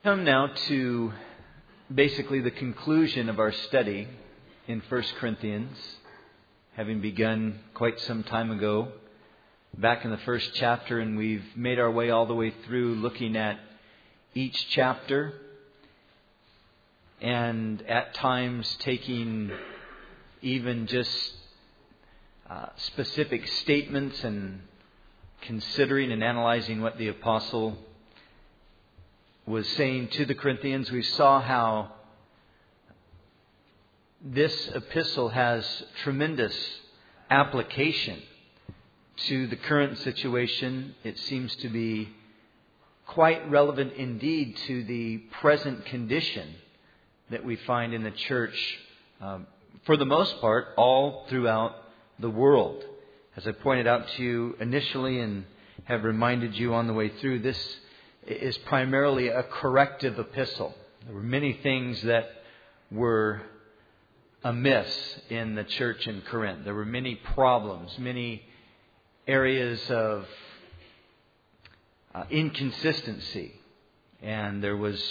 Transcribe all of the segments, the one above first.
Come now to basically the conclusion of our study in 1 Corinthians, having begun quite some time ago, back in the first chapter, and we've made our way all the way through looking at each chapter and at times taking even just specific statements and considering and analyzing what the apostle was saying to the Corinthians. We saw how this epistle has tremendous application to the current situation. It seems to be quite relevant indeed to the present condition that we find in the church, for the most part, all throughout the world. As I pointed out to you initially and have reminded you on the way through, this is primarily a corrective epistle. There were many things that were amiss in the church in Corinth. There were many problems, many areas of inconsistency, and there was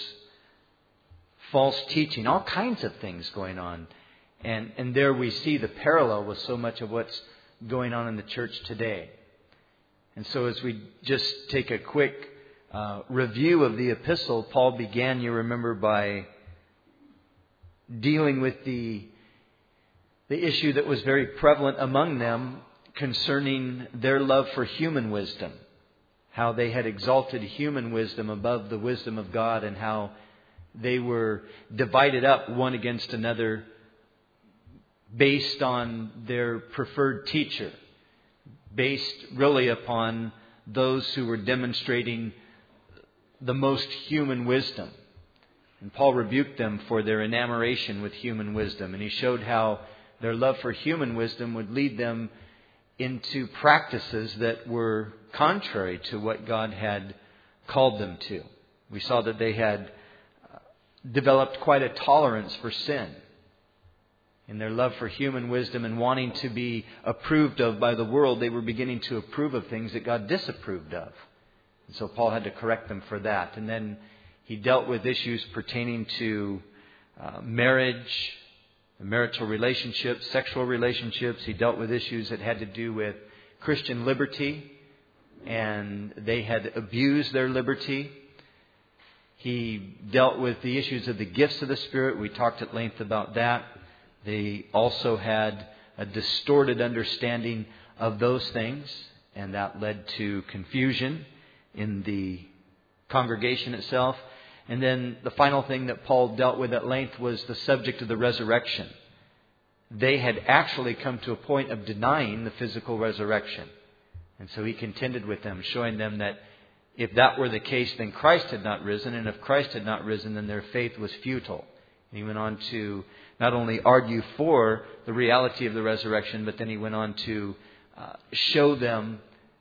false teaching, all kinds of things going on. And there we see the parallel with so much of what's going on in the church today. And so as we just take a quick review of the epistle, Paul began, you remember, by dealing with the issue that was very prevalent among them concerning their love for human wisdom. How they had exalted human wisdom above the wisdom of God, and how they were divided up one against another based on their preferred teacher, based really upon those who were demonstrating the most human wisdom. And Paul rebuked them for their enamoration with human wisdom. And he showed how their love for human wisdom would lead them into practices that were contrary to what God had called them to. We saw that they had developed quite a tolerance for sin. In their love for human wisdom and wanting to be approved of by the world, they were beginning to approve of things that God disapproved of. And so Paul had to correct them for that. And then he dealt with issues pertaining to marriage, marital relationships, sexual relationships. He dealt with issues that had to do with Christian liberty, and they had abused their liberty. He dealt with the issues of the gifts of the Spirit. We talked at length about that. They also had a distorted understanding of those things, and that led to confusion in the congregation itself. And then the final thing that Paul dealt with at length was the subject of the resurrection. They had actually come to a point of denying the physical resurrection. And so he contended with them, showing them that if that were the case, then Christ had not risen. And if Christ had not risen, then their faith was futile. And he went on to not only argue for the reality of the resurrection, but then he went on to show them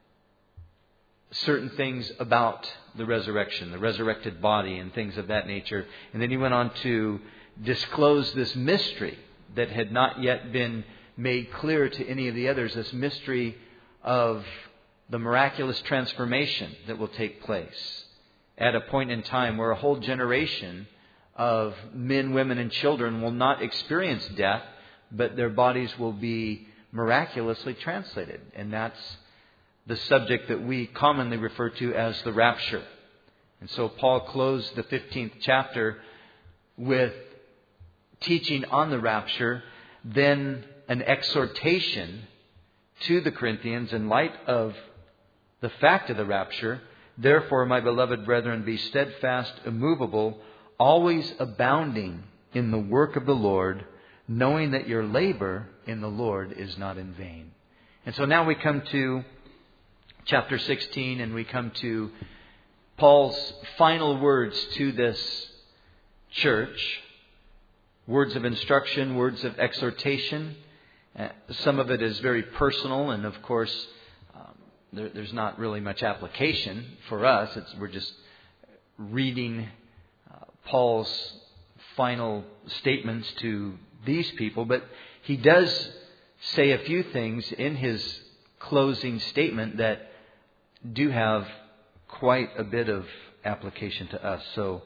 certain things about the resurrection, the resurrected body and things of that nature. And then he went on to disclose this mystery that had not yet been made clear to any of the others, this mystery of the miraculous transformation that will take place at a point in time where a whole generation of men, women, and children will not experience death, but their bodies will be miraculously translated. And that's the subject that we commonly refer to as the rapture. And so Paul closed the 15th chapter with teaching on the rapture, then an exhortation to the Corinthians in light of the fact of the rapture. Therefore, my beloved brethren, be steadfast, immovable, always abounding in the work of the Lord, knowing that your labor in the Lord is not in vain. And so now we come to chapter 16, and we come to Paul's final words to this church. Words of instruction, words of exhortation. Some of it is very personal, and of course, there's not really much application for us. We're just reading Paul's final statements to these people. But he does say a few things in his closing statement that do have quite a bit of application to us. So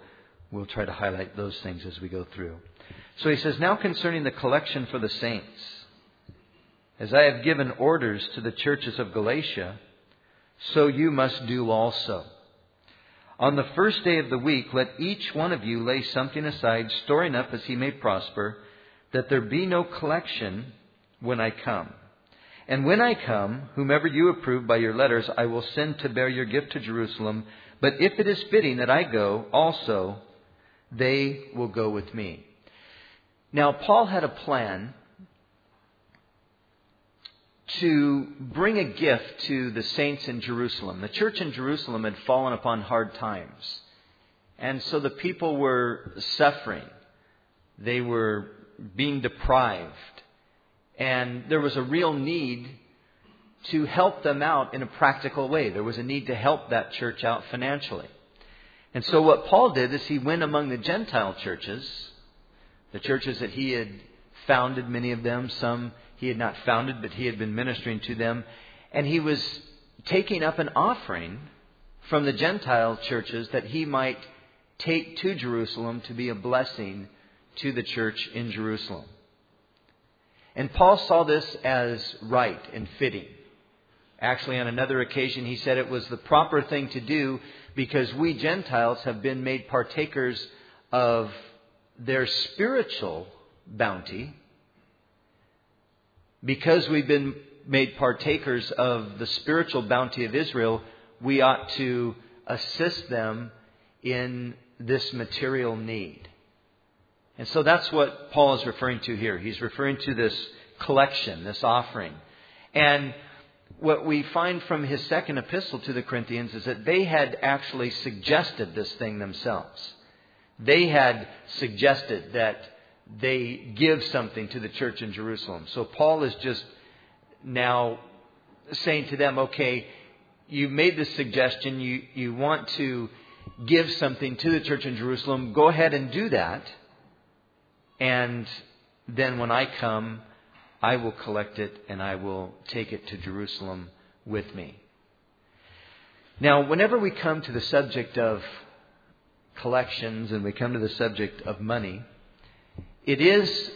we'll try to highlight those things as we go through. So he says, now concerning the collection for the saints, as I have given orders to the churches of Galatia, so you must do also. On the first day of the week, let each one of you lay something aside, storing up as he may prosper, that there be no collection when I come. And when I come, whomever you approve by your letters, I will send to bear your gift to Jerusalem. But if it is fitting that I go also, they will go with me. Now, Paul had a plan to bring a gift to the saints in Jerusalem. The church in Jerusalem had fallen upon hard times. And so the people were suffering. They were being deprived. And there was a real need to help them out in a practical way. There was a need to help that church out financially. And so what Paul did is he went among the Gentile churches, the churches that he had founded, many of them, some he had not founded, but he had been ministering to them. And he was taking up an offering from the Gentile churches that he might take to Jerusalem to be a blessing to the church in Jerusalem. And Paul saw this as right and fitting. Actually, on another occasion, he said it was the proper thing to do because we Gentiles have been made partakers of their spiritual bounty. Because we've been made partakers of the spiritual bounty of Israel, we ought to assist them in this material need. And so that's what Paul is referring to here. He's referring to this collection, this offering. And what we find from his second epistle to the Corinthians is that they had actually suggested this thing themselves. They had suggested that they give something to the church in Jerusalem. So Paul is just now saying to them, okay, you made this suggestion. You want to give something to the church in Jerusalem. Go ahead and do that. And then when I come, I will collect it and I will take it to Jerusalem with me. Now, whenever we come to the subject of collections and we come to the subject of money, it is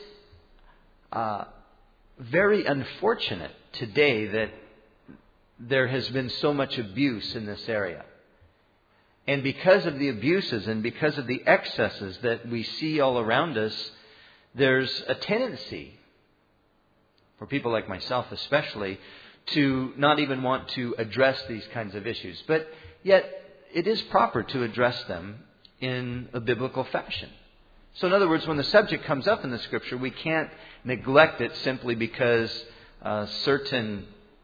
very unfortunate today that there has been so much abuse in this area. And because of the abuses and because of the excesses that we see all around us, there's a tendency, for people like myself especially, to not even want to address these kinds of issues. But yet, it is proper to address them in a biblical fashion. So in other words, when the subject comes up in the Scripture, we can't neglect it simply because certain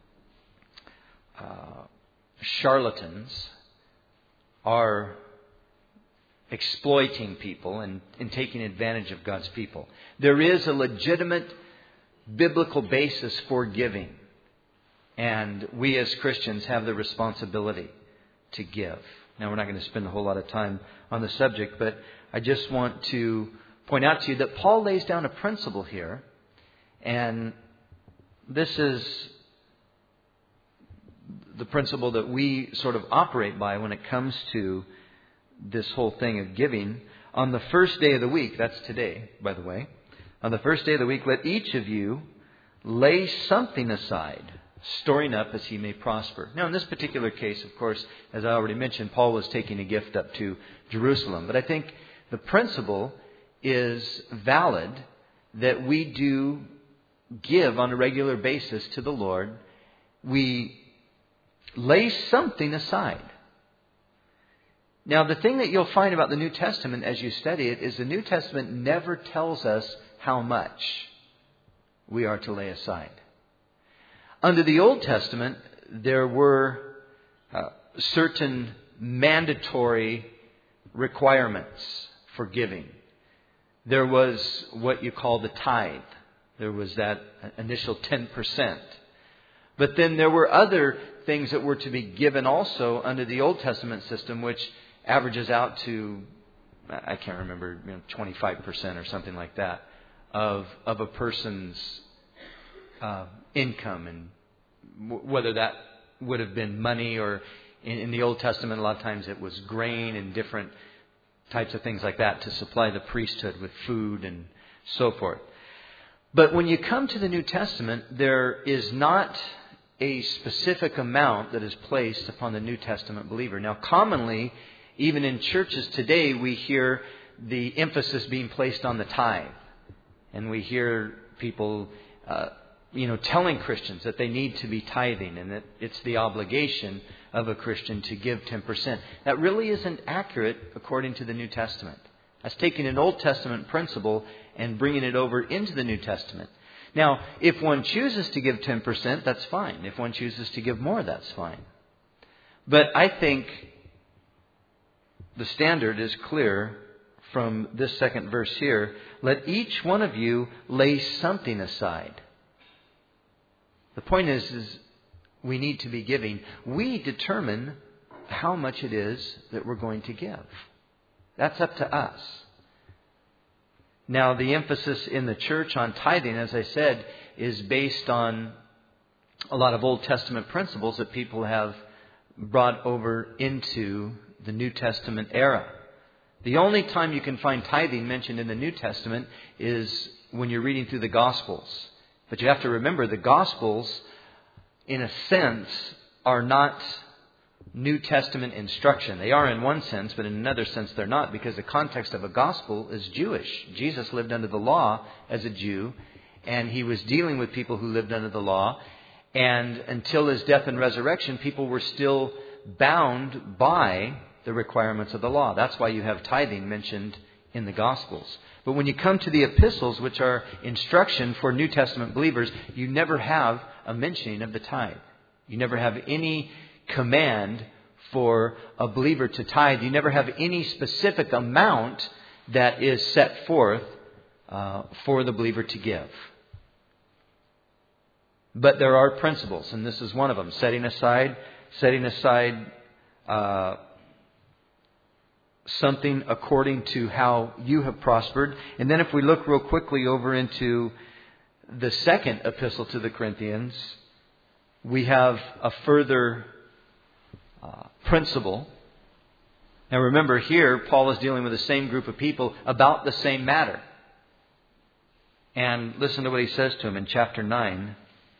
charlatans are exploiting people and taking advantage of God's people. There is a legitimate biblical basis for giving. And we as Christians have the responsibility to give. Now, we're not going to spend a whole lot of time on the subject, but I just want to point out to you that Paul lays down a principle here. And this is the principle that we sort of operate by when it comes to this whole thing of giving. On the first day of the week, that's today, by the way. On the first day of the week, let each of you lay something aside, storing up as he may prosper. Now, in this particular case, of course, as I already mentioned, Paul was taking a gift up to Jerusalem. But I think the principle is valid that we do give on a regular basis to the Lord. We lay something aside. Now, the thing that you'll find about the New Testament as you study it is the New Testament never tells us how much we are to lay aside. Under the Old Testament, there were certain mandatory requirements for giving. There was what you call the tithe. There was that initial 10%. But then there were other things that were to be given also under the Old Testament system, which averages out to, I can't remember, 25% or something like that of a person's income, and whether that would have been money or in the Old Testament, a lot of times it was grain and different types of things like that to supply the priesthood with food and so forth. But when you come to the New Testament, there is not a specific amount that is placed upon the New Testament believer. Now, commonly, even in churches today, we hear the emphasis being placed on the tithe. And we hear people, telling Christians that they need to be tithing and that it's the obligation of a Christian to give 10%. That really isn't accurate according to the New Testament. That's taking an Old Testament principle and bringing it over into the New Testament. Now, if one chooses to give 10%, that's fine. If one chooses to give more, that's fine. But I think the standard is clear from this second verse here. Let each one of you lay something aside. The point is we need to be giving. We determine how much it is that we're going to give. That's up to us. Now, the emphasis in the church on tithing, as I said, is based on a lot of Old Testament principles that people have brought over into the New Testament era. The only time you can find tithing mentioned in the New Testament is when you're reading through the Gospels. But you have to remember the Gospels, in a sense, are not New Testament instruction. They are in one sense, but in another sense they're not, because the context of a gospel is Jewish. Jesus lived under the law as a Jew, and he was dealing with people who lived under the law. And until his death and resurrection, people were still bound by the requirements of the law. That's why you have tithing mentioned in the Gospels. But when you come to the epistles, which are instruction for New Testament believers, you never have a mentioning of the tithe. You never have any command for a believer to tithe. You never have any specific amount that is set forth for the believer to give. But there are principles, and this is one of them. Setting aside something according to how you have prospered. And then if we look real quickly over into the second epistle to the Corinthians, we have a further principle. Now remember, here Paul is dealing with the same group of people about the same matter. And listen to what he says to them in chapter 9.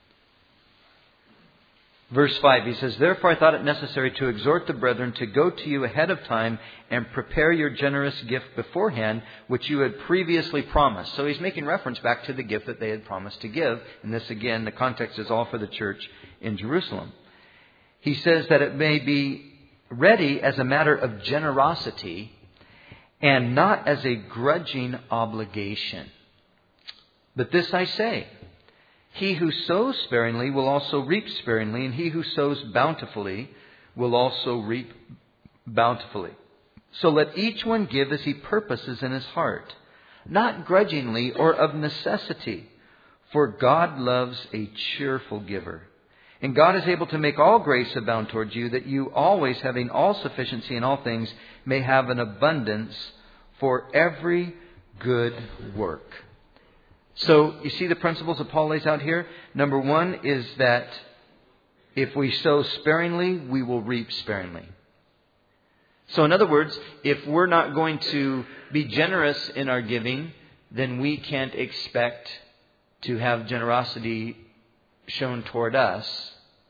Verse 5, he says, "Therefore I thought it necessary to exhort the brethren to go to you ahead of time and prepare your generous gift beforehand, which you had previously promised." So he's making reference back to the gift that they had promised to give. And this, again, the context is all for the church in Jerusalem. He says that it may be ready as a matter of generosity and not as a grudging obligation. But this I say, he who sows sparingly will also reap sparingly, and he who sows bountifully will also reap bountifully. So let each one give as he purposes in his heart, not grudgingly or of necessity, for God loves a cheerful giver. And God is able to make all grace abound towards you, that you always, having all sufficiency in all things, may have an abundance for every good work. So you see the principles that Paul lays out here? Number one is that if we sow sparingly, we will reap sparingly. So in other words, if we're not going to be generous in our giving, then we can't expect to have generosity shown toward us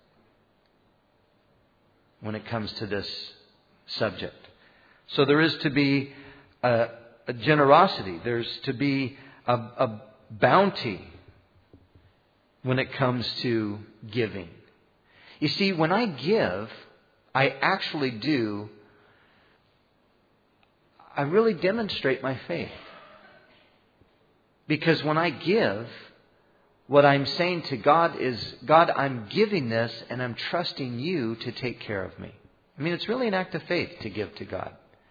when it comes to this subject. So there is to be a generosity. There's to be a bounty when it comes to giving. You see, when I give, I really demonstrate my faith. Because when I give, what I'm saying to God is, God, I'm giving this and I'm trusting you to take care of me. I mean, it's really an act of faith to give to God.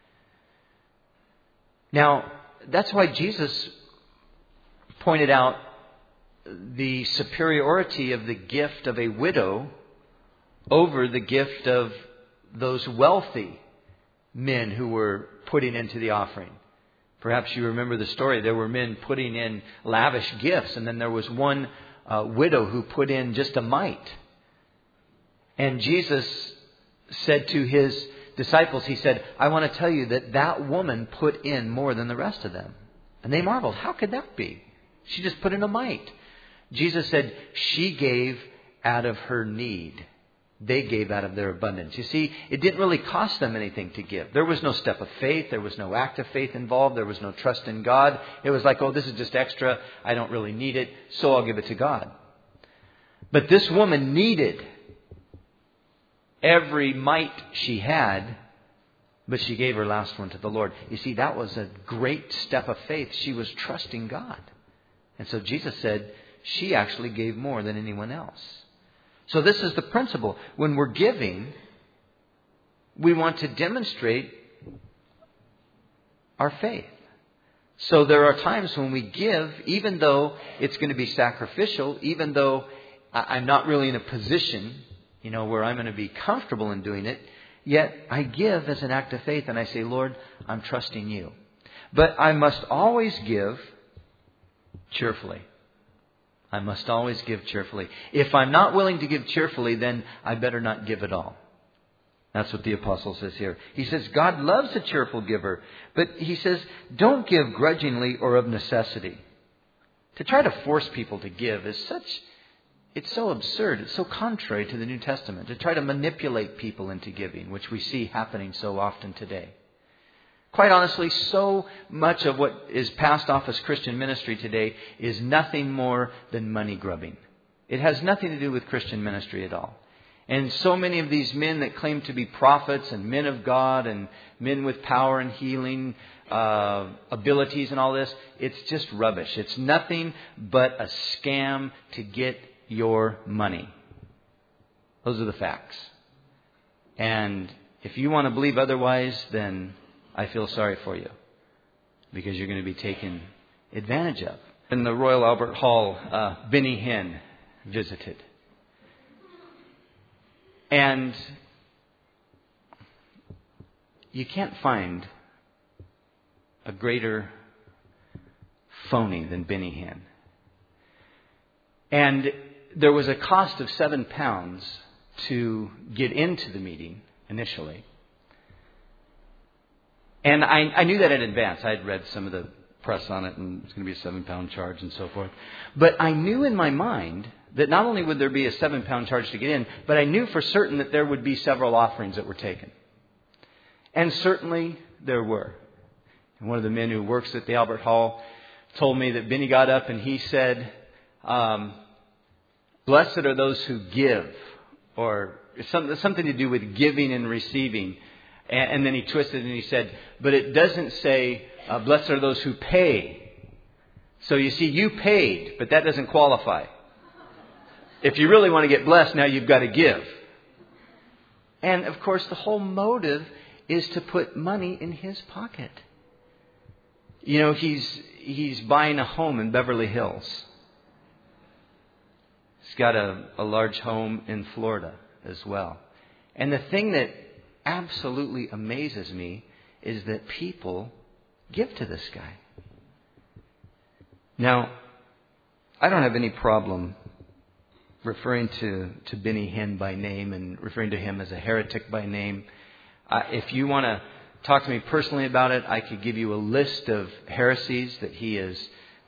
Now, that's why Jesus pointed out the superiority of the gift of a widow over the gift of those wealthy men who were putting into the offering. Perhaps you remember the story. There were men putting in lavish gifts, and then there was one widow who put in just a mite. And Jesus said to his disciples, He said, I want to tell you that woman put in more than the rest of them. And they marveled, how could that be? She just put in a mite. Jesus said, she gave out of her need. They gave out of their abundance. You see, it didn't really cost them anything to give. There was no step of faith. There was no act of faith involved. There was no trust in God. It was like, oh, this is just extra. I don't really need it, so I'll give it to God. But this woman needed every mite she had, but she gave her last one to the Lord. You see, that was a great step of faith. She was trusting God. And so Jesus said she actually gave more than anyone else. So this is the principle. When we're giving, we want to demonstrate our faith. So there are times when we give, even though it's going to be sacrificial, even though I'm not really in a position, where I'm going to be comfortable in doing it, yet I give as an act of faith and I say, Lord, I'm trusting you. But I must always give cheerfully. I must always give cheerfully. If I'm not willing to give cheerfully, then I better not give at all. That's what the apostle says here. He says, God loves a cheerful giver. But he says, don't give grudgingly or of necessity. To try to force people to give is it's so absurd. It's so contrary to the New Testament. To try to manipulate people into giving, which we see happening so often today. Quite honestly, so much of what is passed off as Christian ministry today is nothing more than money grubbing. It has nothing to do with Christian ministry at all. And so many of these men that claim to be prophets and men of God and men with power and healing abilities and all this, it's just rubbish. It's nothing but a scam to get your money. Those are the facts. And if you want to believe otherwise, then I feel sorry for you, because you're going to be taken advantage of. In the Royal Albert Hall, Benny Hinn visited. And you can't find a greater phony than Benny Hinn. And there was a cost of £7 to get into the meeting initially. And I knew that in advance. I had read some of the press on it, and it's going to be a £7 charge and so forth. But I knew in my mind that not only would there be a £7 charge to get in, but I knew for certain that there would be several offerings that were taken. And certainly there were. And one of the men who works at the Albert Hall told me that Benny got up and he said, blessed are those who give, or something to do with giving and receiving. And then he twisted and he said, but it doesn't say, blessed are those who pay. So you see, you paid, but that doesn't qualify. If you really want to get blessed, now you've got to give. And of course, the whole motive is to put money in his pocket. He's buying a home in Beverly Hills. He's got a large home in Florida as well. And the thing that absolutely amazes me is that people give to this guy. Now, I don't have any problem referring to Benny Hinn by name and referring to him as a heretic by name. If you want to talk to me personally about it, I could give you a list of heresies that he has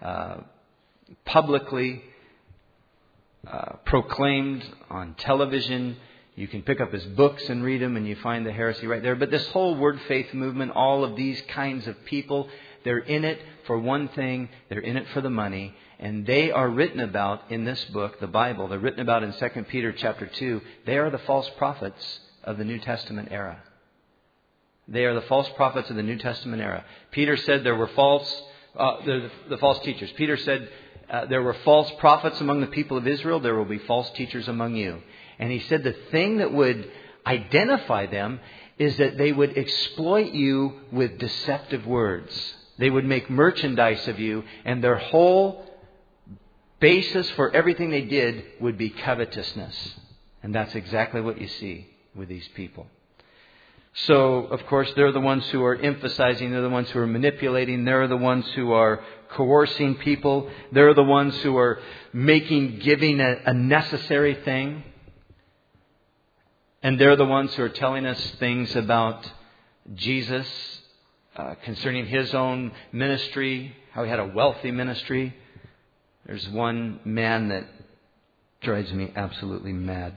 publicly proclaimed on television. You can pick up his books and read them, and you find the heresy right there. But this whole word faith movement, all of these kinds of people, they're in it for one thing. They're in it for the money. And they are written about in this book, the Bible. They're written about in 2 Peter chapter 2. They are the false prophets of the New Testament era. They are the false prophets of the New Testament era. Peter said there were the false teachers. Peter said there were false prophets among the people of Israel. There will be false teachers among you. And he said the thing that would identify them is that they would exploit you with deceptive words. They would make merchandise of you, and their whole basis for everything they did would be covetousness. And that's exactly what you see with these people. So, of course, they're the ones who are emphasizing, they're the ones who are manipulating, they're the ones who are coercing people, they're the ones who are making giving a necessary thing. And they're the ones who are telling us things about Jesus concerning His own ministry, how He had a wealthy ministry. There's one man that drives me absolutely mad.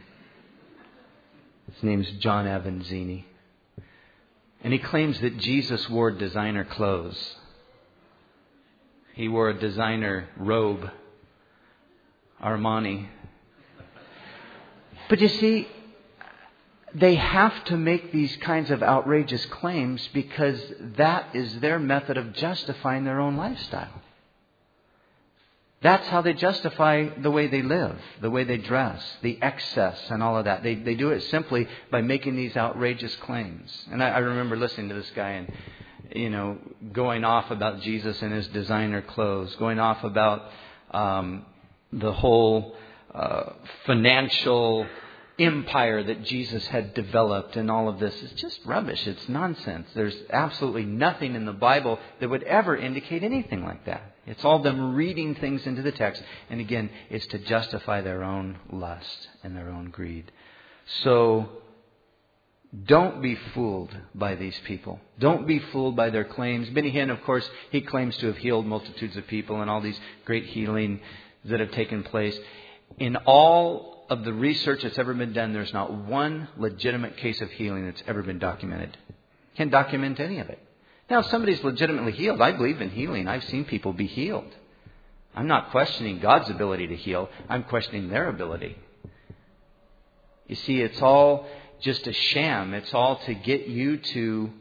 His name's John Avanzini. And he claims that Jesus wore designer clothes. He wore a designer robe, Armani. But you see, they have to make these kinds of outrageous claims because that is their method of justifying their own lifestyle. That's how they justify the way they live, the way they dress, the excess and all of that. They do it simply by making these outrageous claims. And I remember listening to this guy and, going off about Jesus and His designer clothes, going off about the whole financial empire that Jesus had developed, and all of this is just rubbish. It's nonsense. There's absolutely nothing in the Bible that would ever indicate anything like that. It's all them reading things into the text. And again, it's to justify their own lust and their own greed. So don't be fooled by these people. Don't be fooled by their claims. Benny Hinn, of course, he claims to have healed multitudes of people and all these great healing that have taken place. In all of the research that's ever been done, there's not one legitimate case of healing that's ever been documented. Can't document any of it. Now, if somebody's legitimately healed, I believe in healing. I've seen people be healed. I'm not questioning God's ability to heal. I'm questioning their ability. You see, it's all just a sham. It's all to get you to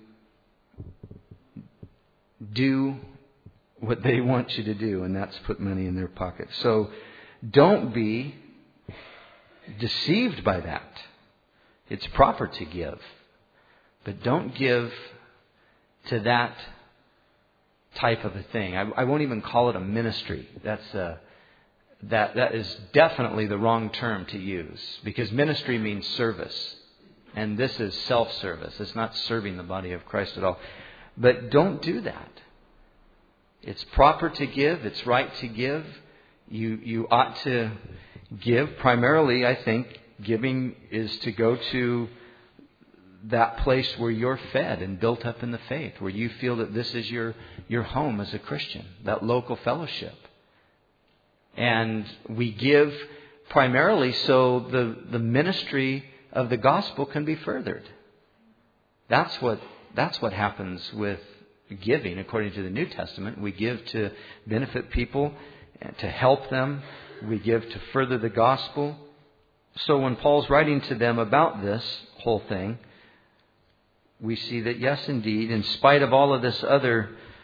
do what they want you to do, and that's put money in their pocket. So don't be deceived by that. It's proper to give, but don't give to that type of a thing. I won't even call it a ministry. That is definitely the wrong term to use, because ministry means service, and this is self-service. It's not serving the body of Christ at all. But don't do that. It's proper to give. It's right to give. You ought to give. Primarily, I think, giving is to go to that place where you're fed and built up in the faith, where you feel that this is your home as a Christian, that local fellowship. And we give primarily so the ministry of the gospel can be furthered. That's what happens with giving according to the New Testament. We give to benefit people, to help them. We give to further the gospel. So when Paul's writing to them about this whole thing, we see that, yes, indeed, in spite of all of this other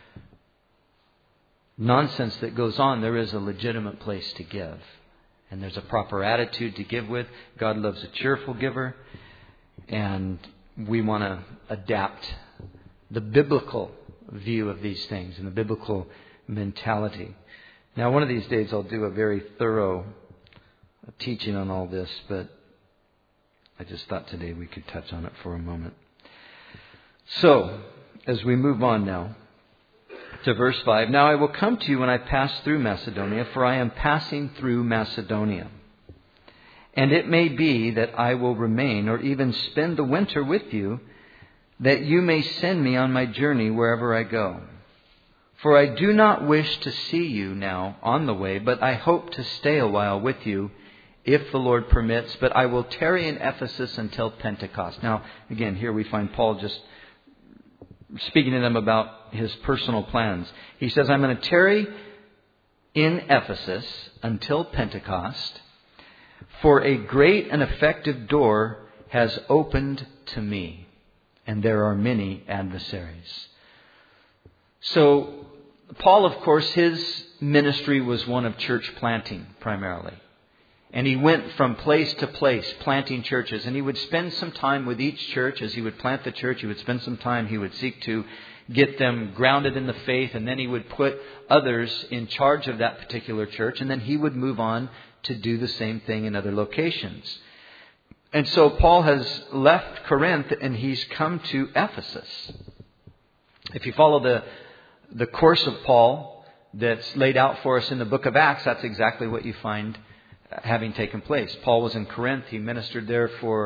nonsense that goes on, there is a legitimate place to give. And there's a proper attitude to give with. God loves a cheerful giver. And we want to adapt the biblical view of these things and the biblical mentality. Now, one of these days I'll do a very thorough teaching on all this, but I just thought today we could touch on it for a moment. So, as we move on now to verse 5, now I will come to you when I pass through Macedonia, for I am passing through Macedonia. And it may be that I will remain or even spend the winter with you, that you may send me on my journey wherever I go. For I do not wish to see you now on the way, but I hope to stay a while with you, if the Lord permits. But I will tarry in Ephesus until Pentecost. Now, again, here we find Paul just speaking to them about his personal plans. He says, I'm going to tarry in Ephesus until Pentecost, for a great and effective door has opened to me, and there are many adversaries. So, Paul, of course, his ministry was one of church planting primarily. And he went from place to place planting churches. And he would spend some time with each church. As he would plant the church, he would spend some time. He would seek to get them grounded in the faith. And then he would put others in charge of that particular church. And then he would move on to do the same thing in other locations. And so Paul has left Corinth and he's come to Ephesus. If you follow the course of Paul that's laid out for us in the book of Acts, that's exactly what you find having taken place. Paul was in Corinth. He ministered there for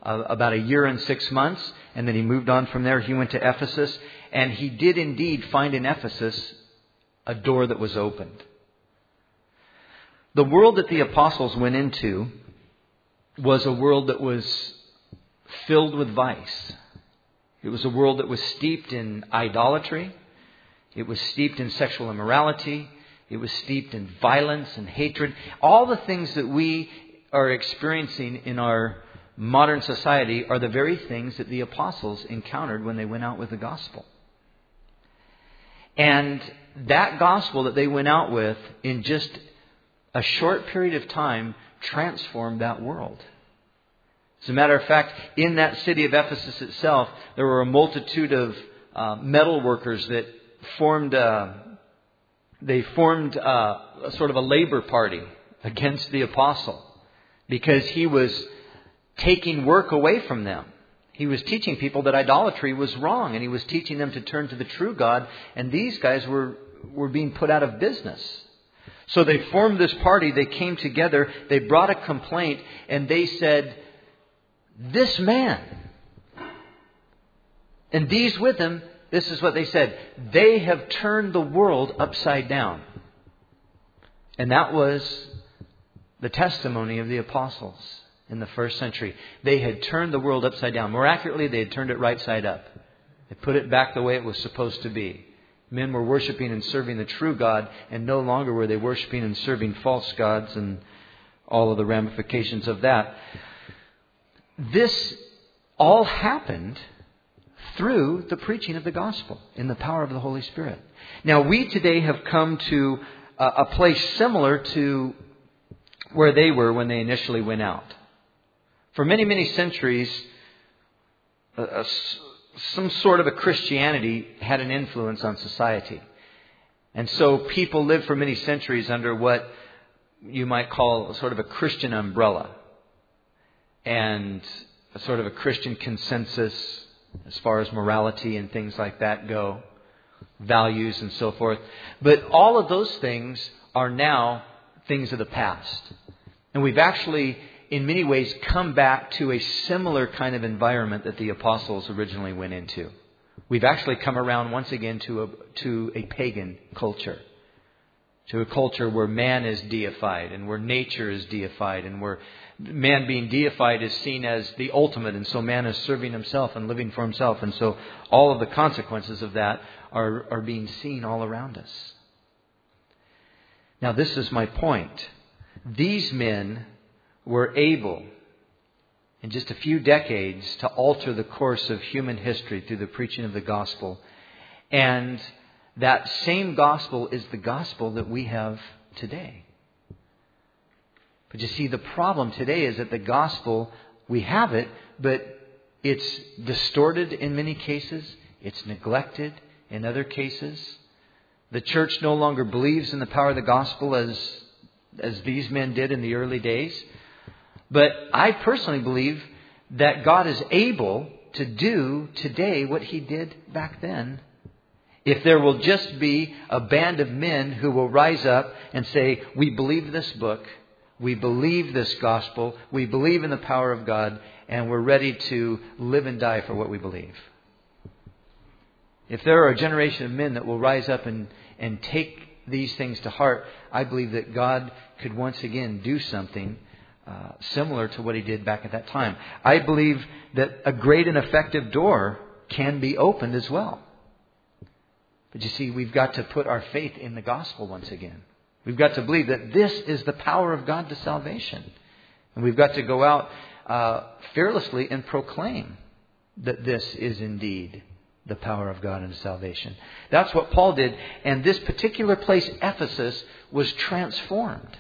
about a year and 6 months, and then he moved on from there. He went to Ephesus, and he did indeed find in Ephesus a door that was opened. The world that the apostles went into was a world that was filled with vice. It was a world that was steeped in idolatry. It was steeped in sexual immorality. It was steeped in violence and hatred. All the things that we are experiencing in our modern society are the very things that the apostles encountered when they went out with the gospel. And that gospel that they went out with in just a short period of time transformed that world. As a matter of fact, in that city of Ephesus itself, there were a multitude of metal workers that formed a sort of a labor party against the apostle because he was taking work away from them. He was teaching people that idolatry was wrong, and he was teaching them to turn to the true God, and these guys were being put out of business. So they formed this party, they came together, they brought a complaint, and they said, "This man," and these with him, this is what they said, "They have turned the world upside down." And that was the testimony of the apostles in the first century. They had turned the world upside down. More accurately, they had turned it right side up. They put it back the way it was supposed to be. Men were worshiping and serving the true God, and no longer were they worshiping and serving false gods and all of the ramifications of that. This all happened through the preaching of the gospel in the power of the Holy Spirit. Now, we today have come to a place similar to where they were when they initially went out. For many, many centuries, some sort of a Christianity had an influence on society. And so people lived for many centuries under what you might call sort of a Christian umbrella and a sort of a Christian consensus as far as morality and things like that go, values and so forth. But all of those things are now things of the past. And we've actually, in many ways, come back to a similar kind of environment that the apostles originally went into. We've actually come around once again to a pagan culture. To a culture where man is deified and where nature is deified and where man being deified is seen as the ultimate, and so man is serving himself and living for himself. And so all of the consequences of that are being seen all around us. Now, this is my point. These men were able, in just a few decades, to alter the course of human history through the preaching of the gospel. And that same gospel is the gospel that we have today. But you see, the problem today is that the gospel, we have it, but it's distorted in many cases. It's neglected in other cases. The church no longer believes in the power of the gospel as these men did in the early days. But I personally believe that God is able to do today what He did back then. If there will just be a band of men who will rise up and say, "We believe this book, we believe this gospel, we believe in the power of God, and we're ready to live and die for what we believe." If there are a generation of men that will rise up and take these things to heart, I believe that God could once again do something similar to what He did back at that time. I believe that a great and effective door can be opened as well. But you see, we've got to put our faith in the gospel once again. We've got to believe that this is the power of God to salvation. And we've got to go out fearlessly and proclaim that this is indeed the power of God unto salvation. That's what Paul did. And this particular place, Ephesus, was transformed.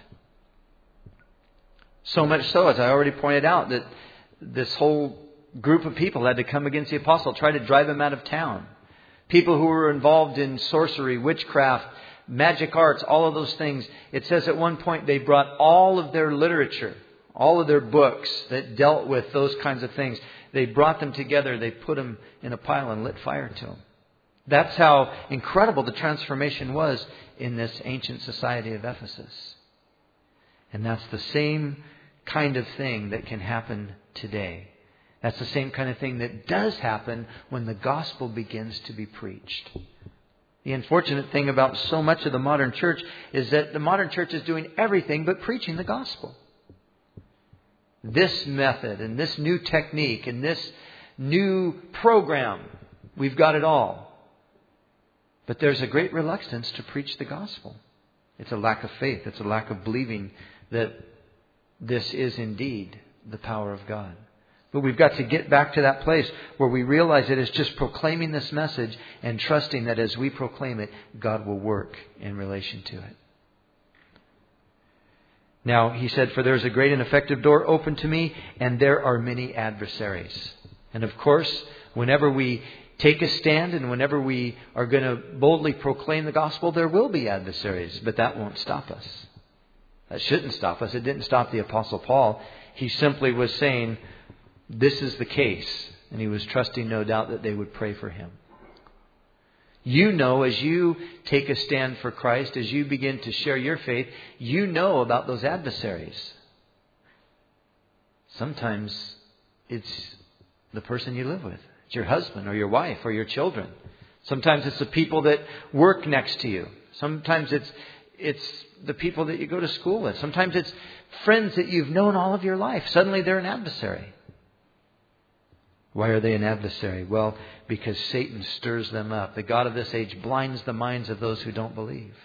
So much so, as I already pointed out, that this whole group of people had to come against the apostle, try to drive him out of town. People who were involved in sorcery, witchcraft, magic arts, all of those things. It says at one point they brought all of their literature, all of their books that dealt with those kinds of things. They brought them together, they put them in a pile and lit fire to them. That's how incredible the transformation was in this ancient society of Ephesus. And that's the same kind of thing that can happen today. That's the same kind of thing that does happen when the gospel begins to be preached. The unfortunate thing about so much of the modern church is that the modern church is doing everything but preaching the gospel. This method and this new technique and this new program, we've got it all. But there's a great reluctance to preach the gospel. It's a lack of faith. It's a lack of believing that this is indeed the power of God. But we've got to get back to that place where we realize it is just proclaiming this message and trusting that as we proclaim it, God will work in relation to it. Now, he said, for there is a great and effective door open to me, and there are many adversaries. And of course, whenever we take a stand and whenever we are going to boldly proclaim the gospel, there will be adversaries, but that won't stop us. That shouldn't stop us. It didn't stop the Apostle Paul. He simply was saying, this is the case. And he was trusting, no doubt, that they would pray for him. You know, as you take a stand for Christ, as you begin to share your faith, you know about those adversaries. Sometimes it's the person you live with. It's your husband or your wife or your children. Sometimes it's the people that work next to you. Sometimes it's the people that you go to school with. Sometimes it's friends that you've known all of your life. Suddenly they're an adversary. Why are they an adversary? Well, because Satan stirs them up. The God of this age blinds the minds of those who don't believe.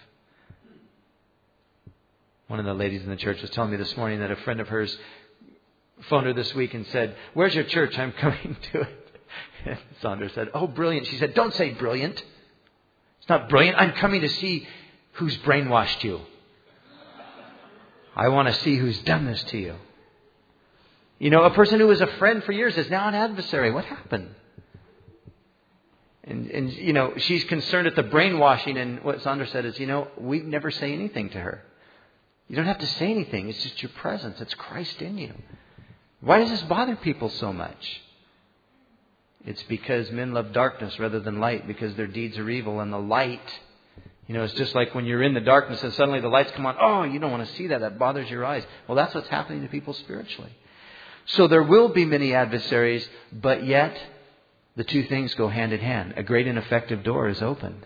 One of the ladies in the church was telling me this morning that a friend of hers phoned her this week and said, where's your church? I'm coming to it. And Sandra said, oh, brilliant. She said, don't say brilliant. It's not brilliant. I'm coming to see who's brainwashed you. I want to see who's done this to you. You know, a person who was a friend for years is now an adversary. What happened? And you know, she's concerned at the brainwashing. And what Sandra said is, you know, we never say anything to her. You don't have to say anything. It's just your presence. It's Christ in you. Why does this bother people so much? It's because men love darkness rather than light, because their deeds are evil. And the light, you know, it's just like when you're in the darkness and suddenly the lights come on. Oh, you don't want to see that. That bothers your eyes. Well, that's what's happening to people spiritually. So there will be many adversaries, but yet the two things go hand in hand. A great and effective door is opened.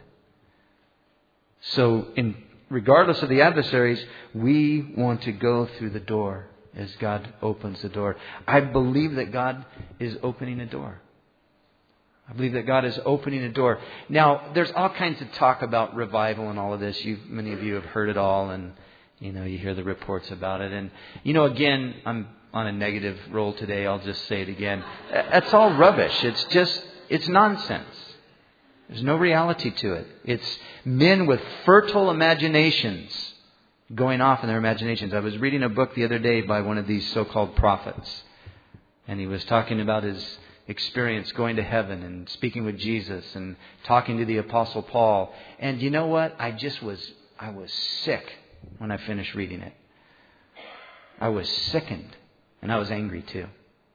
So regardless of the adversaries, we want to go through the door as God opens the door. I believe that God is opening a door. I believe that God is opening a door. Now, there's all kinds of talk about revival and all of this. Many of you have heard it all, and you know, you hear the reports about it. And you know, again, I'm on a negative roll today. I'll just say it again. That's all rubbish. It's nonsense. There's no reality to it. It's men with fertile imaginations going off in their imaginations. I was reading a book the other day by one of these so-called prophets, and he was talking about his experience going to heaven and speaking with Jesus and talking to the Apostle Paul. And you know what? I was sick when I finished reading it. I was sickened, and I was angry too.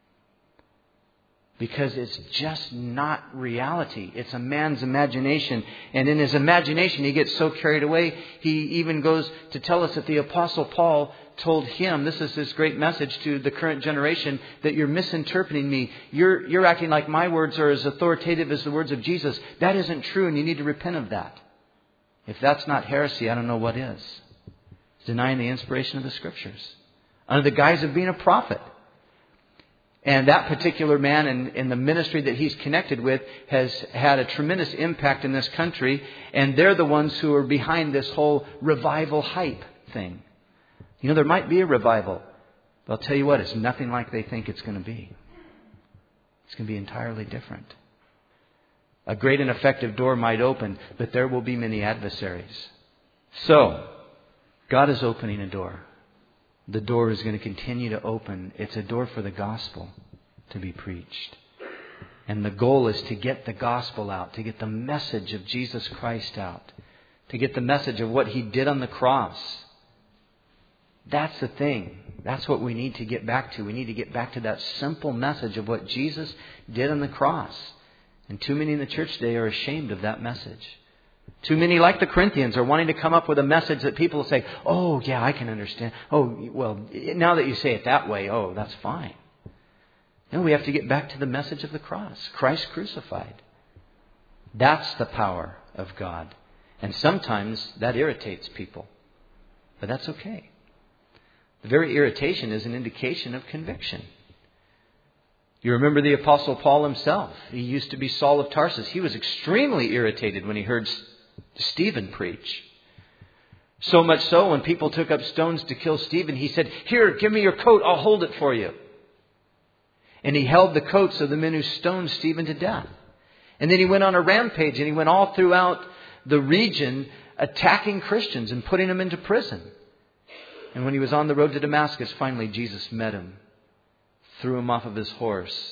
Because it's just not reality. It's a man's imagination. And in his imagination, he gets so carried away, he even goes to tell us that the Apostle Paul told him, this is his great message to the current generation, that you're misinterpreting me. You're acting like my words are as authoritative as the words of Jesus. That isn't true, and you need to repent of that. If that's not heresy, I don't know what is. It's denying the inspiration of the Scriptures under the guise of being a prophet. And that particular man in the ministry that he's connected with has had a tremendous impact in this country. And they're the ones who are behind this whole revival hype thing. You know, there might be a revival. But I'll tell you what, it's nothing like they think it's going to be. It's going to be entirely different. A great and effective door might open, but there will be many adversaries. So, God is opening a door. The door is going to continue to open. It's a door for the gospel to be preached. And the goal is to get the gospel out, to get the message of Jesus Christ out, to get the message of what He did on the cross. That's the thing. That's what we need to get back to. We need to get back to that simple message of what Jesus did on the cross. And too many in the church today are ashamed of that message. Too many, like the Corinthians, are wanting to come up with a message that people will say, oh, yeah, I can understand. Oh, well, now that you say it that way, oh, that's fine. No, we have to get back to the message of the cross. Christ crucified. That's the power of God. And sometimes that irritates people. But that's okay. The very irritation is an indication of conviction. You remember the Apostle Paul himself. He used to be Saul of Tarsus. He was extremely irritated when he heard Stephen preach. So much so, when people took up stones to kill Stephen, he said, "Here, give me your coat, I'll hold it for you." And he held the coats of the men who stoned Stephen to death. And then he went on a rampage, and he went all throughout the region attacking Christians and putting them into prison. And when he was on the road to Damascus, finally Jesus met him, threw him off of his horse.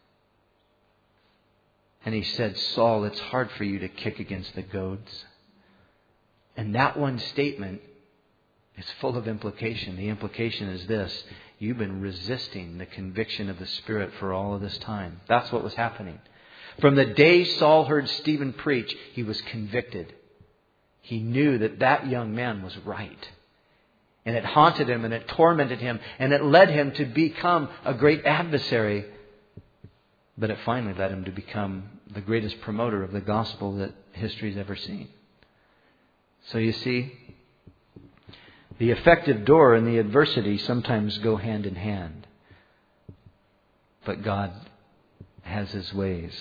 And he said, "Saul, it's hard for you to kick against the goads." And that one statement is full of implication. The implication is this: you've been resisting the conviction of the Spirit for all of this time. That's what was happening. From the day Saul heard Stephen preach, he was convicted. He knew that that young man was right. And it haunted him and it tormented him and it led him to become a great adversary. But it finally led him to become the greatest promoter of the gospel that history's ever seen. So you see, the effective door and the adversity sometimes go hand in hand. But God has His ways.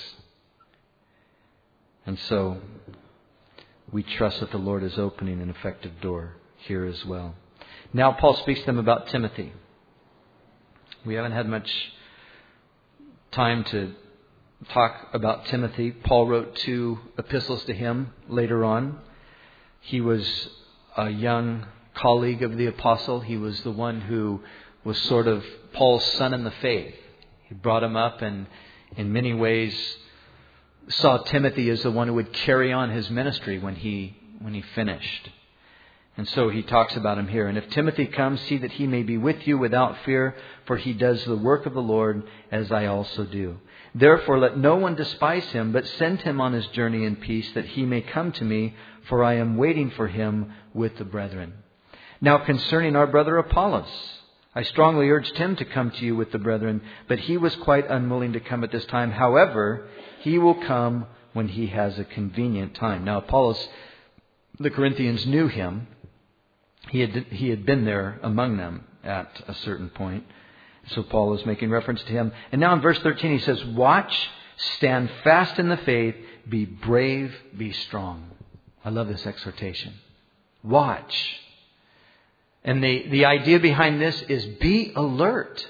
And so we trust that the Lord is opening an effective door here as well. Now Paul speaks to them about Timothy. We haven't had much time to talk about Timothy. Paul wrote 2 epistles to him later on. He was a young colleague of the apostle. He was the one who was sort of Paul's son in the faith. He brought him up and in many ways saw Timothy as the one who would carry on his ministry when he finished. And so he talks about him here. "And if Timothy comes, see that he may be with you without fear, for he does the work of the Lord, as I also do. Therefore let no one despise him, but send him on his journey in peace, that he may come to me, for I am waiting for him with the brethren. Now concerning our brother Apollos, I strongly urged him to come to you with the brethren, but he was quite unwilling to come at this time. However, he will come when he has a convenient time." Now Apollos, the Corinthians knew him. He had been there among them at a certain point. So Paul is making reference to him. And now in verse 13 he says, "Watch, stand fast in the faith, be brave, be strong." I love this exhortation. Watch. And the idea behind this is be alert.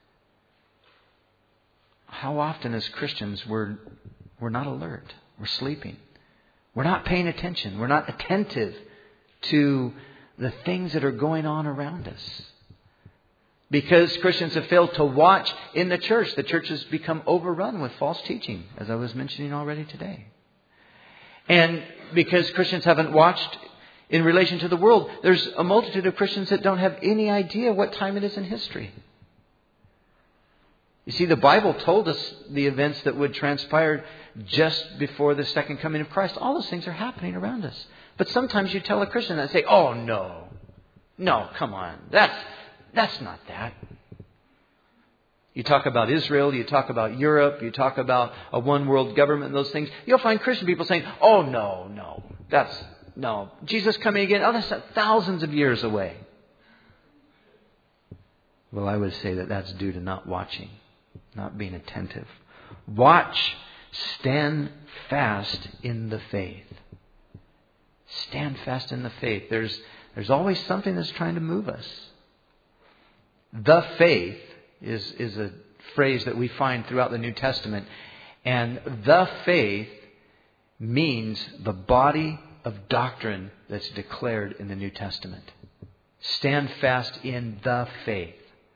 How often as Christians we're not alert. We're sleeping. We're not paying attention. We're not attentive to the things that are going on around us. Because Christians have failed to watch in the church. The church has become overrun with false teaching, as I was mentioning already today. And because Christians haven't watched in relation to the world, there's a multitude of Christians that don't have any idea what time it is in history. You see, the Bible told us the events that would transpire just before the second coming of Christ. All those things are happening around us. But sometimes you tell a Christian that and say, "Oh, no, come on. That's not that." You talk about Israel, you talk about Europe, you talk about a one world government and those things. You'll find Christian people saying, "Oh, no, Jesus coming again. Oh, that's thousands of years away." Well, I would say that that's due to not watching, not being attentive. Watch, stand fast in the faith. Stand fast in the faith. There's always something that's trying to move us. The faith is a phrase that we find throughout the New Testament. And the faith means the body of doctrine that's declared in the New Testament. Stand fast in the faith.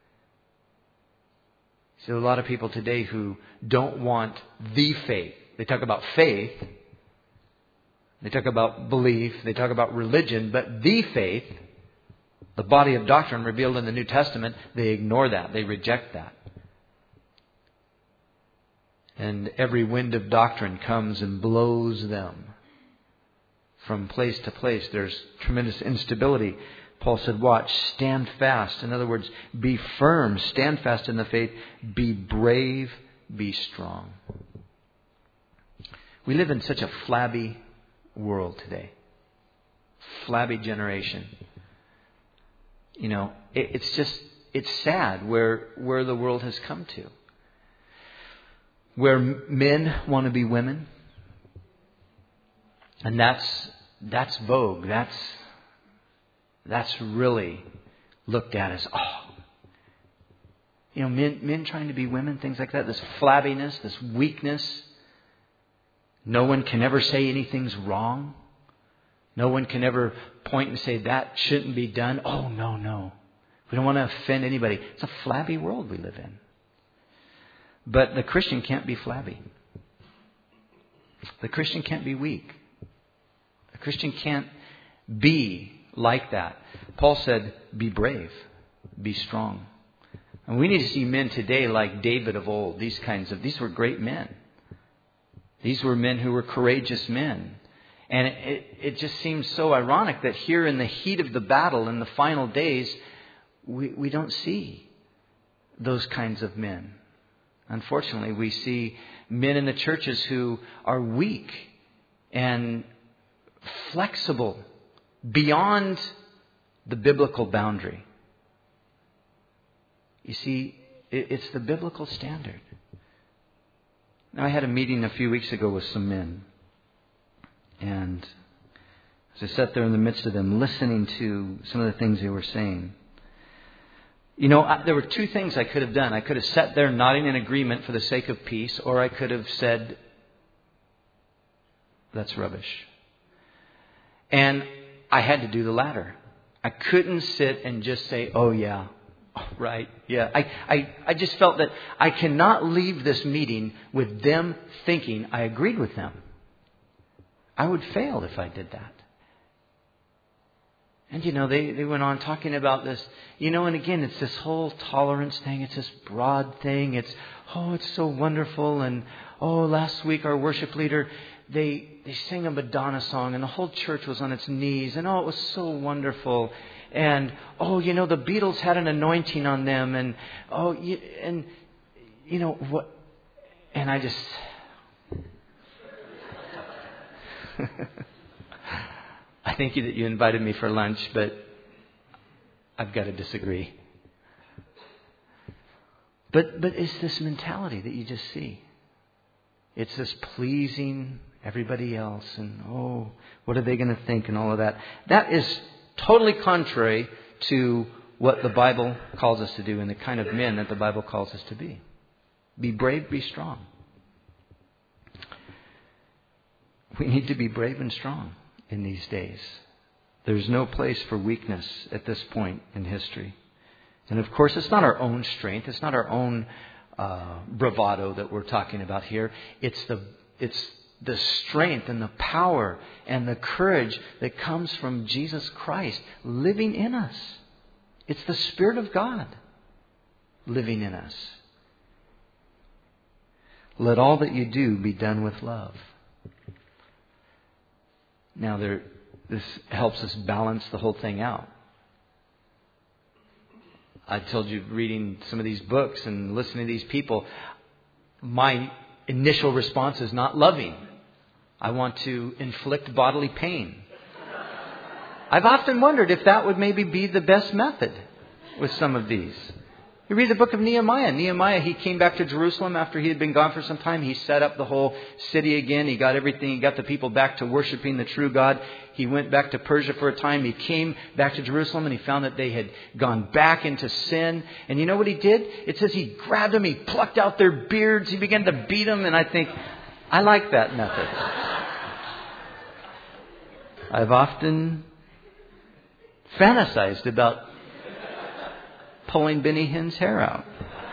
See, there are a lot of people today who don't want the faith. They talk about faith. They talk about belief. They talk about religion. But the faith, the body of doctrine revealed in the New Testament, they ignore that. They reject that. And every wind of doctrine comes and blows them from place to place. There's tremendous instability. Paul said, watch, stand fast. In other words, be firm, stand fast in the faith, be brave, be strong. We live in such a flabby world today. Flabby generation. You know, it's sad where the world has come to. Where men want to be women. And that's vogue. That's really looked at as, men trying to be women, things like that. This flabbiness, this weakness. No one can ever say anything's wrong. No one can ever point and say that shouldn't be done. Oh, no. We don't want to offend anybody. It's a flabby world we live in. But the Christian can't be flabby. The Christian can't be weak. The Christian can't be like that. Paul said, be brave, be strong. And we need to see men today like David of old. These were great men. These were men who were courageous men. And it just seems so ironic that here in the heat of the battle, in the final days, we don't see those kinds of men. Unfortunately, we see men in the churches who are weak and flexible beyond the biblical boundary. You see, it's the biblical standard. Now, I had a meeting a few weeks ago with some men. And as I sat there in the midst of them, listening to some of the things they were saying, there were two things I could have done. I could have sat there nodding in agreement for the sake of peace, or I could have said, that's rubbish. And I had to do the latter. I couldn't sit and just say, oh yeah, right, yeah. I just felt that I cannot leave this meeting with them thinking I agreed with them. I would fail if I did that. And they went on talking about this, and again, it's this whole tolerance thing. It's this broad thing. It's so wonderful. And last week our worship leader, they sang a Madonna song and the whole church was on its knees. And it was so wonderful. And, the Beatles had an anointing on them. And, what? And I just... I thank you that you invited me for lunch, but I've got to disagree. But it's this mentality that you just see. It's this pleasing everybody else and, what are they going to think and all of that. That is totally contrary to what the Bible calls us to do and the kind of men that the Bible calls us to be. Be brave, be strong. We need to be brave and strong in these days. There's no place for weakness at this point in history. And of course, it's not our own strength. It's not our own bravado that we're talking about here. It's the strength and the power and the courage that comes from Jesus Christ living in us. It's the Spirit of God living in us. Let all that you do be done with love. Now, this helps us balance the whole thing out. I told you, reading some of these books and listening to these people, my initial response is not loving. I want to inflict bodily pain. I've often wondered if that would maybe be the best method with some of these. You read the book of Nehemiah. Nehemiah, he came back to Jerusalem after he had been gone for some time. He set up the whole city again. He got everything. He got the people back to worshiping the true God. He went back to Persia for a time. He came back to Jerusalem and he found that they had gone back into sin. And you know what he did? It says he grabbed them. He plucked out their beards. He began to beat them. And I think, I like that method. I've often fantasized about pulling Benny Hinn's hair out.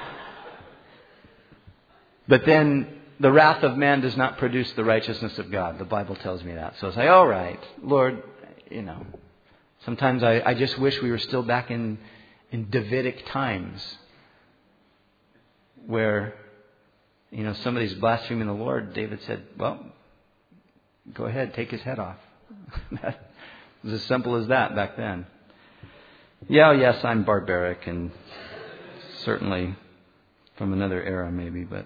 But then the wrath of man does not produce the righteousness of God. The Bible tells me that. So I say, all right, Lord, sometimes I just wish we were still back in Davidic times where, somebody's blaspheming the Lord. David said, well, go ahead, take his head off. It was as simple as that back then. Yes, I'm barbaric and certainly from another era maybe, but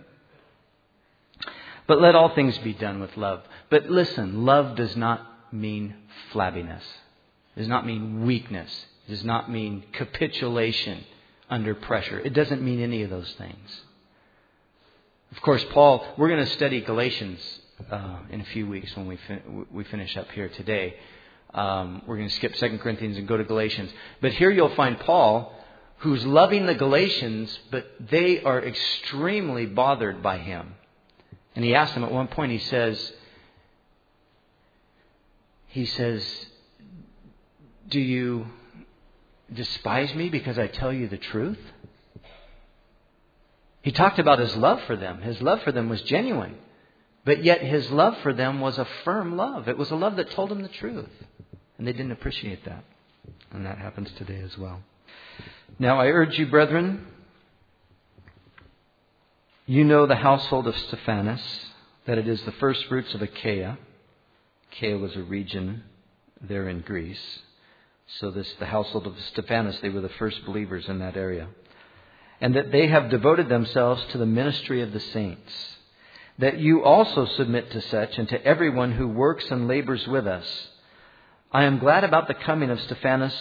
let all things be done with love. But listen, love does not mean flabbiness. It does not mean weakness. It does not mean capitulation under pressure. It doesn't mean any of those things. Of course, Paul, we're going to study Galatians in a few weeks when we finish up here today. We're going to skip 2 Corinthians and go to Galatians. But here you'll find Paul, who's loving the Galatians, but they are extremely bothered by him. And he asked them at one point, he says, do you despise me because I tell you the truth? He talked about his love for them. His love for them was genuine. But yet his love for them was a firm love. It was a love that told them the truth. And they didn't appreciate that. And that happens today as well. Now I urge you, brethren, you know the household of Stephanas, that it is the first fruits of Achaia. Achaia was a region there in Greece. So the household of Stephanas, they were the first believers in that area. And that they have devoted themselves to the ministry of the saints. That you also submit to such and to everyone who works and labors with us. I am glad about the coming of Stephanas,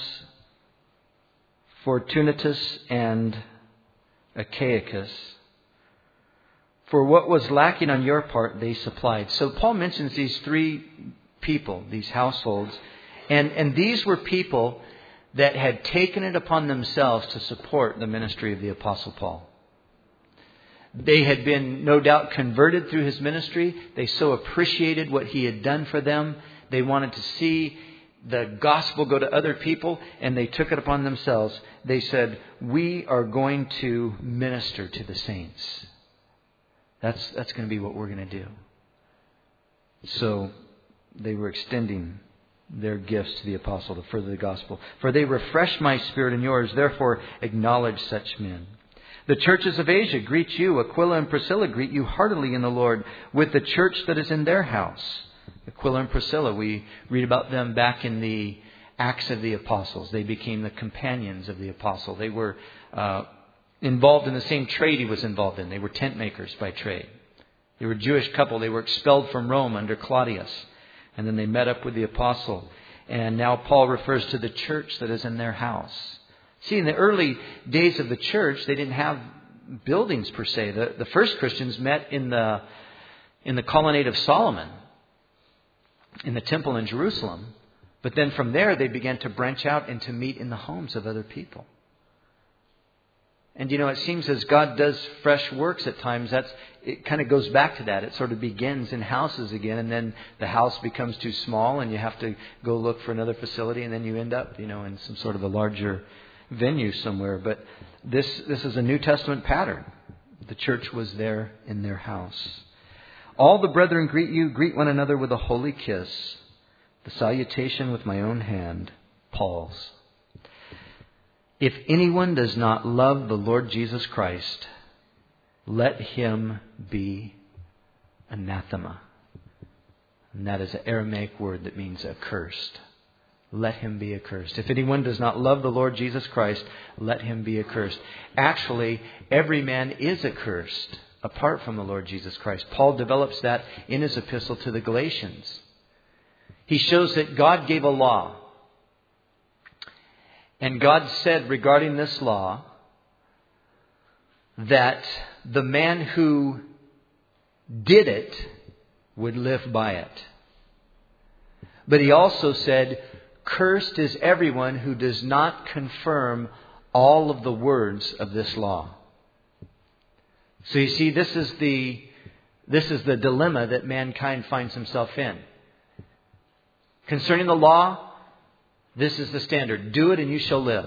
Fortunatus, and Achaicus. For what was lacking on your part, they supplied. So Paul mentions these three people, these households. And these were people that had taken it upon themselves to support the ministry of the Apostle Paul. They had been, no doubt, converted through his ministry. They so appreciated what he had done for them. They wanted to see the gospel go to other people, and they took it upon themselves. They said, we are going to minister to the saints. That's going to be what we're going to do. So they were extending their gifts to the apostle to further the gospel. For they refresh my spirit and yours, therefore acknowledge such men. The churches of Asia greet you. Aquila and Priscilla greet you heartily in the Lord with the church that is in their house. Aquila and Priscilla, we read about them back in the Acts of the Apostles. They became the companions of the apostle. They were involved in the same trade he was involved in. They were tent makers by trade. They were a Jewish couple. They were expelled from Rome under Claudius. And then they met up with the apostle. And now Paul refers to the church that is in their house. See, in the early days of the church, they didn't have buildings per se. The first Christians met in the colonnade of Solomon, in the temple in Jerusalem. But then from there, they began to branch out and to meet in the homes of other people. And it seems as God does fresh works at times, it kind of goes back to that. It sort of begins in houses again, and then the house becomes too small and you have to go look for another facility, and then you end up, in some sort of a larger venue somewhere. But this is a New Testament pattern. The church was there in their house. All the brethren greet you. Greet one another with a holy kiss. The salutation with my own hand, Paul's. If anyone does not love the Lord Jesus Christ, let him be anathema. And that is an Aramaic word that means accursed. Let him be accursed. If anyone does not love the Lord Jesus Christ, let him be accursed. Actually, every man is accursed apart from the Lord Jesus Christ. Paul develops that in his epistle to the Galatians. He shows that God gave a law. And God said regarding this law that the man who did it would live by it. But he also said, cursed is everyone who does not confirm all of the words of this law. So you see, this is the dilemma that mankind finds himself in. Concerning the law, this is the standard. Do it and you shall live.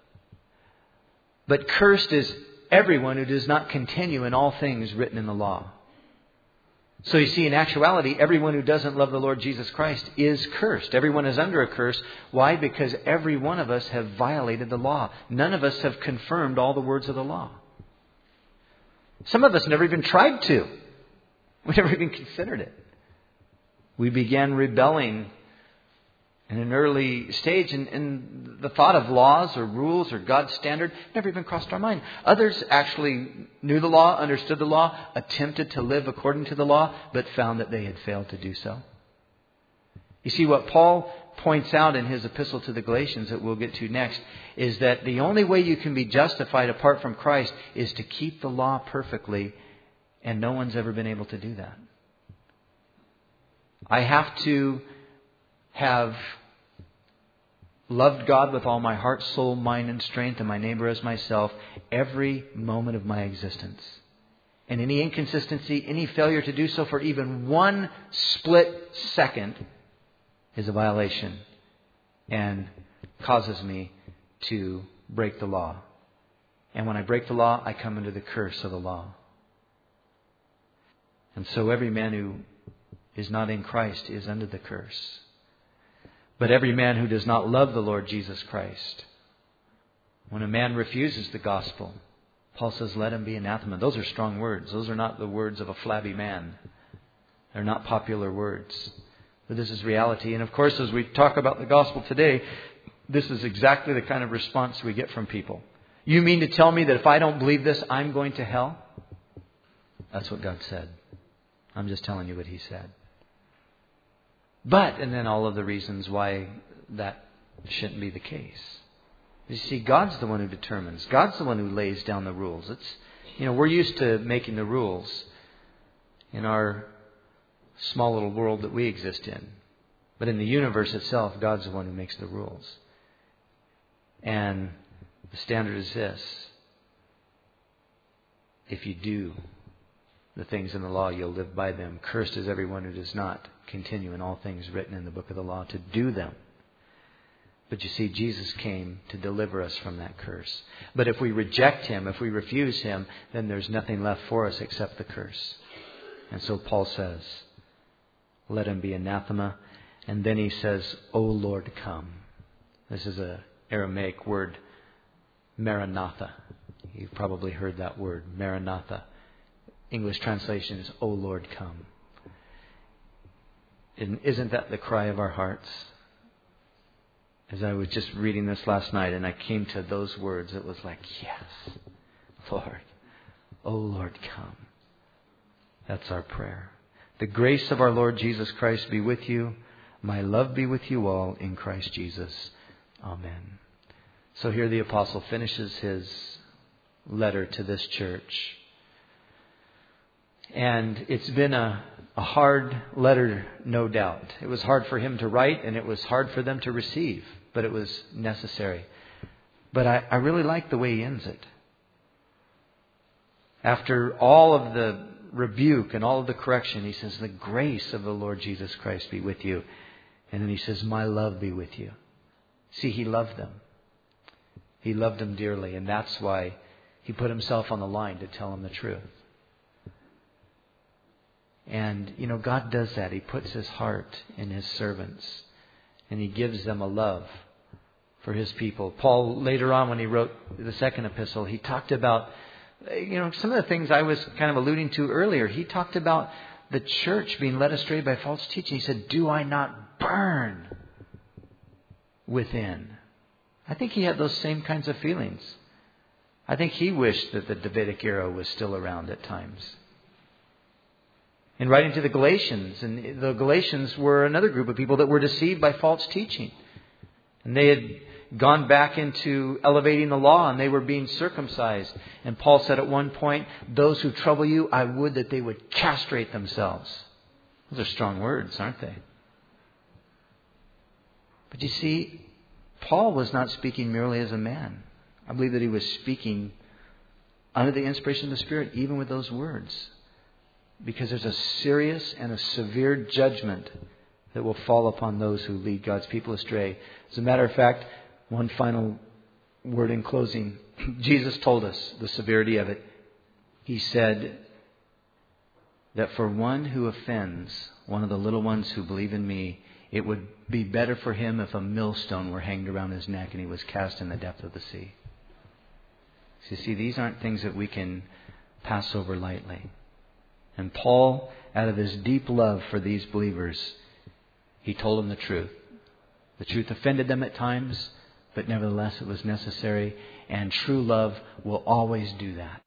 But cursed is everyone who does not continue in all things written in the law. So you see, in actuality, everyone who doesn't love the Lord Jesus Christ is cursed. Everyone is under a curse. Why? Because every one of us have violated the law. None of us have confirmed all the words of the law. Some of us never even tried to. We never even considered it. We began rebelling in an early stage, and the thought of laws or rules or God's standard never even crossed our mind. Others actually knew the law, understood the law, attempted to live according to the law, but found that they had failed to do so. You see, what Paul points out in his epistle to the Galatians that we'll get to next is that the only way you can be justified apart from Christ is to keep the law perfectly, and no one's ever been able to do that. I have to have loved God with all my heart, soul, mind, and strength, and my neighbor as myself every moment of my existence. And any inconsistency, any failure to do so for even one split second is a violation and causes me to break the law. And when I break the law, I come under the curse of the law. And so every man who is not in Christ is under the curse. But every man who does not love the Lord Jesus Christ, when a man refuses the gospel, Paul says, let him be anathema. Those are strong words. Those are not the words of a flabby man. They're not popular words. But this is reality. And of course, as we talk about the gospel today, this is exactly the kind of response we get from people. You mean to tell me that if I don't believe this, I'm going to hell? That's what God said. I'm just telling you what He said. But, and then all of the reasons why that shouldn't be the case. You see, God's the one who determines. God's the one who lays down the rules. We're used to making the rules in our small little world that we exist in. But in the universe itself, God's the one who makes the rules. And the standard is this. If you do the things in the law, you'll live by them. Cursed is everyone who does not continue in all things written in the book of the law to do them. But you see, Jesus came to deliver us from that curse. But if we reject Him, if we refuse Him, then there's nothing left for us except the curse. And so Paul says, let him be anathema. And then he says, O Lord, come. This is an Aramaic word, Maranatha. You've probably heard that word, Maranatha. English translation is, O Lord, come. And isn't that the cry of our hearts? As I was just reading this last night and I came to those words, it was like, yes, Lord, O Lord, come. That's our prayer. The grace of our Lord Jesus Christ be with you. My love be with you all in Christ Jesus. Amen. So here the apostle finishes his letter to this church. And it's been a hard letter, no doubt. It was hard for him to write and it was hard for them to receive, but it was necessary. But I really like the way he ends it. After all of the rebuke and all of the correction, he says, the grace of the Lord Jesus Christ be with you. And then he says, my love be with you. See, he loved them. He loved them dearly, and that's why he put himself on the line to tell them the truth. And, God does that. He puts His heart in His servants, and He gives them a love for His people. Paul, later on when he wrote the second epistle, he talked about, some of the things I was kind of alluding to earlier. He talked about the church being led astray by false teaching. He said, do I not burn within? I think he had those same kinds of feelings. I think he wished that the Davidic era was still around at times. In writing to the Galatians, and the Galatians were another group of people that were deceived by false teaching. And they had gone back into elevating the law and they were being circumcised. And Paul said at one point, those who trouble you, I would that they would castrate themselves. Those are strong words, aren't they? But you see, Paul was not speaking merely as a man. I believe that he was speaking under the inspiration of the Spirit, even with those words. Because there's a serious and a severe judgment that will fall upon those who lead God's people astray. As a matter of fact, one final word in closing. Jesus told us the severity of it. He said that for one who offends one of the little ones who believe in me, it would be better for him if a millstone were hanged around his neck and he was cast in the depth of the sea. So you see, these aren't things that we can pass over lightly. And Paul, out of his deep love for these believers, he told them the truth. The truth offended them at times, but nevertheless it was necessary. And true love will always do that.